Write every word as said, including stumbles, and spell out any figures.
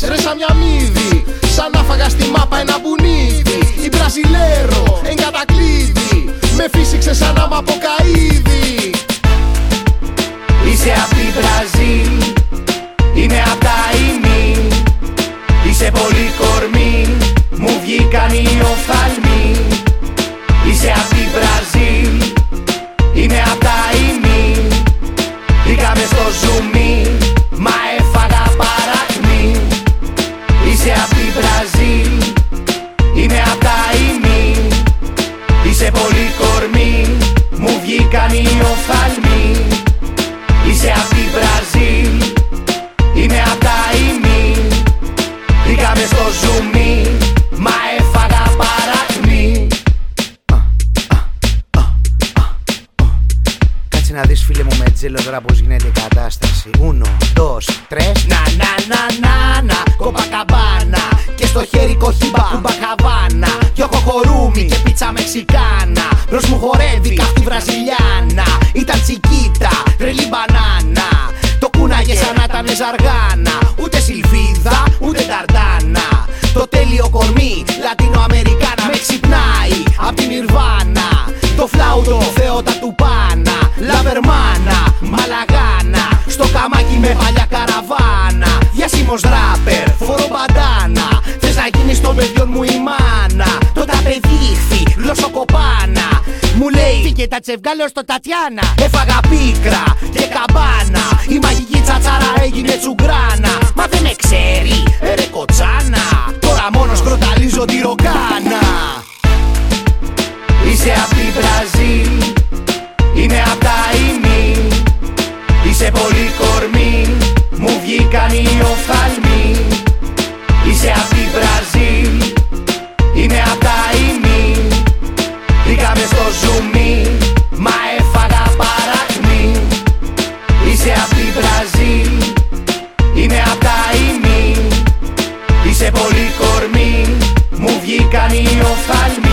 ρε σαν μια μύδη, σαν να φάγα στη μάπα ένα μπουνίδι. Η Μπραζιλέρο, εν κατακλείδη, με φύσηξε σαν να μ' αποκαίδη. Είσαι απ' την Μπραζίλ, είμαι απ' τα ημί. Είσαι πολύ κορμί, μου βγήκαν οι οφθαλμοί. Είσαι απ' την Μπραζίλ, είμαι απ' τα ημί. Μπήκαμε στο ζουμί, μα έφαγα παρακμή. Είσαι απ' την Μπραζίλ, είμαι απ' τα ημί. Είσαι πολύ κορμί, μου βγήκαν οι οφθαλμοί. Είσαι απ' την Μπραζίλ, είμαι απ' τα ημί. Μπήκαμε στο ζουμί, μα έφαγα παρακμή. Κάτσε να δεις φίλε μου με τζέλο τώρα πως γίνεται η κατάσταση. Uno, dos, tres. Να να να να να Κοπακαμπάνα. Και στο χέρι κοχύμπα κουμπακαβάνα. Κι οχοχορούμι και πίτσα μεξικάνα. Μπρος μου χορεύει καυτή βραζιλιάνα. Ήταν τσικίτα, τρελή μπανάνα. Το κούναγε σαν να ήταν ζαργάνα. Ούτε σιλφίδα, ούτε ταρτάνα. Το τέλειο κορμί, Λατινοαμερικάνα. Με ξυπνάει απ' την Ιρβάνα. Το φλάουτο, θεότα του πάνα. Λαβερμάνα, μαλαγάνα. Στο καμάκι με παλιά καραβάνα. Διάσημος ράπερ, φορώ μπαντάνα. Θες να γίνεις των παιδιών μου η μάνα. Το ταπεδίχθη, γλωσσοκοπάνα. Μου λέει φύγε τα τσευγάλω στο Τατιάνα. Έφαγα πίκρα και καμπάνα. Η μαγική τσατσάρα έγινε τσουγκράνα. Μα δεν με ξέρει, ε, ρε κοτσάνα. Τώρα μόνος κροταλίζω τη ροκάνα. Είσαι απ' την Μπραζίλ, είμαι απ' τα ημί. Είσαι πολύ κορμί, μου βγήκαν οι οφθαλμοί. Είσαι απ' την Μπραζίλ, είμαι απ' τα ημί. Μπήκαμε στο ζουμί, μα έφαγα παρακμή. Είσαι απ' την Μπραζίλ, είμαι απ' τα ημί. Είσαι πολύ κορμί, μου βγήκαν οι οφθαλμοί.